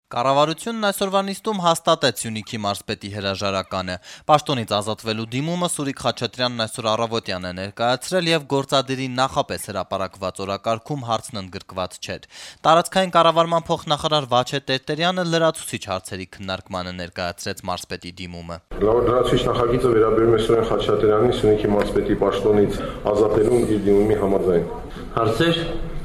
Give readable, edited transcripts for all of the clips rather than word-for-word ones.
Կառավարությունն այսօրվա նիստում հաստատեց Սյունիքի մարզպետի հրաժարականը։ Պաշտոնից ազատվելու դիմումը Սուրիկ Խաչատրյանն այսօր առավոտյան է ներկայացրել եւ գործադիրի նախապես հրապարակված օրակարգում հարցն ընդգրկված չէր։ Տարածքային կառավարման փոխնախարար Վաչե Տերտերյանը լրացուցիչ հարցերի քննարկմանը ներկայացրեց մարզպետի դիմումը։ Լրացուցիչ նախագիծը վերաբերում է Սուրիկ Խաչատրյանի Սյունիքի մարզպետի պաշտոնից ազատելուն իր դիմումի համաձայն։ Հարցեր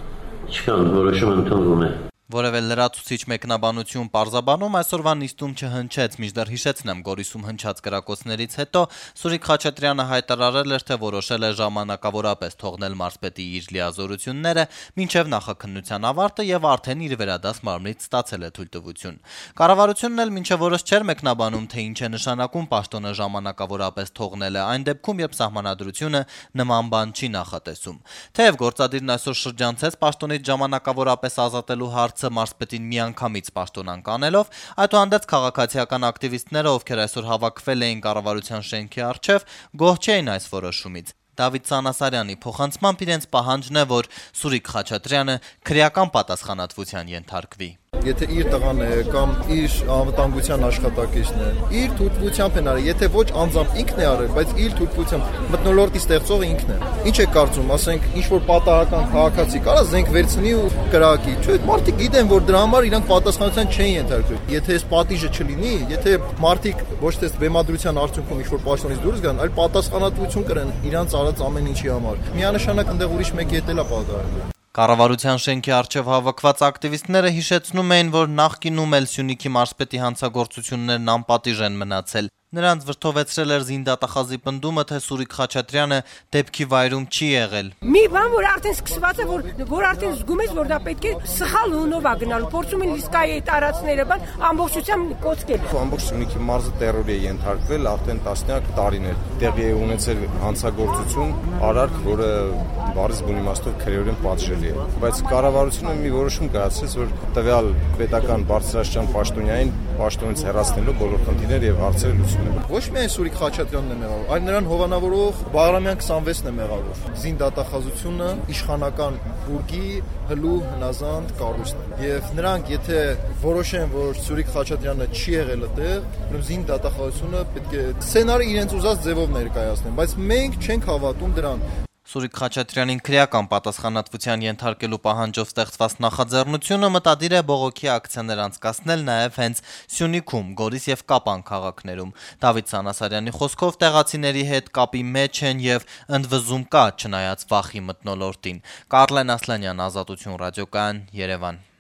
չկան, որոշումը ընդունվում է։ Որևէ լրացուցիչ մեկնաբանություն պարզաբանում այսօրվա նիստում չհնչեց, մինչդեռ հիշեցնեմ Գորիսում հնչած կրակոցներից հետո Սուրիկ Խաչատրյանը հայտարարել էր, թե որոշել է ժամանակավորապես թողնել մարզպետի իր լիազորությունները մինչև նախաքննության ավարտը եւ արդեն իր վերադաս մարմնից ստացել է թույլտվություն։ Կառավարությունն էլ մինչև որոշ չէր մեկնաբանում, թե ինչ է նշանակում պաշտոնը ժամանակավորապես թողնելը, այն դեպքում, երբ սահմանադրությունը նման բան չի նախատեսում։ Թեև գործադիրն այսօր շրջանցեց պաշտոնից ժամանակավորապես ազատելու հարցը մարզպետին միանգամից պաշտոնանկ անելով, այդուհանդերձ քաղաքացիական ակտիվիստները, ովքեր այսօր հավաքվել էին կառավարության շենքի առջև, գոհ չէին այս որոշումից։ Դավիթ Սանասարյանի փոխանցմամբ իրենց պահանջն է, որ Սուրիկ Խաչատրյանը քրեական պատասխանատվության ենթարկվի։ Եթե իր տղան է կամ իր անվտանգության աշխատակիցն է, իր թույլտվությամբ են արել, եթե ոչ անձամբ ինքն է արել, բայց իր թույլտվությամբ մթնոլորտի ստեղծողը ինքն է։ Ինչ է կարծում, ասենք, ինչ որ պատահական քաղաքացի կարա զենք վերցնի ու կրակի, չէ՞, մարդիկ գիտեն, որ դրա համար իրանք պատասխանատվության չեն ենթարկվի։ Եթե այս պատիժը չլինի, եթե մարդիկ ոչ թե բեմադրության արդյունքում ինչ որ պաշտոնից դուրս գան, այլ պատասխանատվություն կրեն իրանց արած ամեն ինչի համար։ Միանշանակ այնտեղ ուրիշ մեկի հետ էլ է պատահել։ Կառավարության շենքի առջև հավաքված ակտիվիստները հիշեցնում էին, որ նախկինում էլ Սյունիքի մարզպետի հանցագործություններն անպատիժ են մնացել։ Նրանց վրդովեցրել էր զինդատախազի պնդումը, թե Սուրիկ Խաչատրյանը դեպքի վայրում չի եղել։ Մի բան, որ արդեն սկսված է, որ արդեն զգում ես, որ դա պետք է սխալ հունով է գնալու, փորձում են իսկայի տարածքները բան ամբողջությամբ կոծկել։ Ամբողջ Սյունիքի մարզը տերորի է ենթարկվել արդեն տասնյակ տարիներ։ Տեղի է ունեցել հանցագործություն, արարք, որը բառից բուն իմաստով քրեորեն պատժելի է։ Բայց կառավարությունը մի որոշում կայացրեց, որ տվյալ պետական բարձրաստիճան պաշտոնյային պաշտոնից հեռացնելու բոլոր խնդիրները եւ հարցերը լուծելու։ Ոչ միայն Սուրիկ Խաչատրյանն է մեղավոր, այլ նրան հովանավորող Բաղրամյան 26-ն է մեղավոր։ Զինդատախազությունը իշխանական բուրգի հլու հնազանդ կառույցն է։ Եվ նրանք եթե որոշեն, որ Սուրիկ Խաչատրյանը չի եղել այդտեղ, ուրեմն զինդատախազությունը պետք է սցենարը իրենց ուզած ձևով ներկայացնեն, բայց մենք չենք հավատում դրան։ Սուրիկ Խաչատրյանին քրեական պատասխանատվության ենթարկելու պահանջով ստեղծված նախաձեռնությունը մտադիր է բողոքի ակցիաներ անցկացնել նաև հենց Սյունիքում, Գորիս եւ Կապան քաղաքներում։ Դավիթ Սանասարյանի խոսքով տեղացիների հետ կապի մեջ են եւ ընդվզում կա, չնայած վախի մթնոլորտին։ Կարլեն Ասլանյան, Ազատություն ռադիոկայան, Երևան։